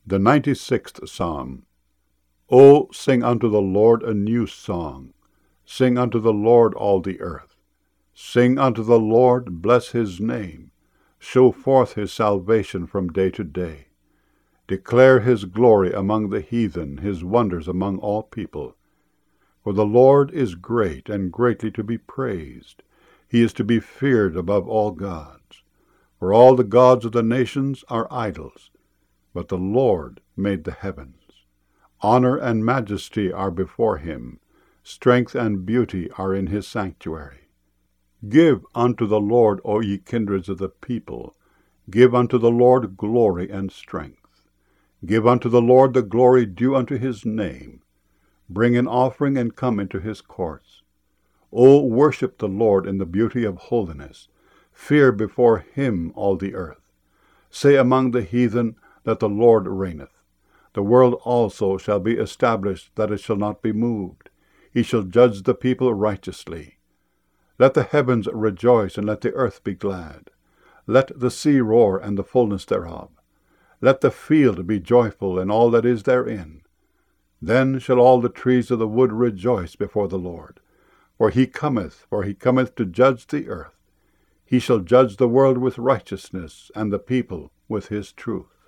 The 96th Psalm. O sing unto the Lord a new song. Sing unto the Lord all the earth. Sing unto the Lord, bless his name. Show forth his salvation from day to day. Declare his glory among the heathen, his wonders among all people. For the Lord is great and greatly to be praised. He is to be feared above all gods. For all the gods of the nations are idols, but the Lord made the heavens. Honor and majesty are before him. Strength and beauty are in his sanctuary. Give unto the Lord, O ye kindreds of the people. Give unto the Lord glory and strength. Give unto the Lord the glory due unto his name. Bring an offering and come into his courts. O worship the Lord in the beauty of holiness. Fear before him all the earth. Say among the heathen that the Lord reigneth. The world also shall be established, that it shall not be moved. He shall judge the people righteously. Let the heavens rejoice, and let the earth be glad. Let the sea roar, and the fullness thereof. Let the field be joyful, and all that is therein. Then shall all the trees of the wood rejoice before the Lord. For he cometh to judge the earth. He shall judge the world with righteousness, and the people with his truth.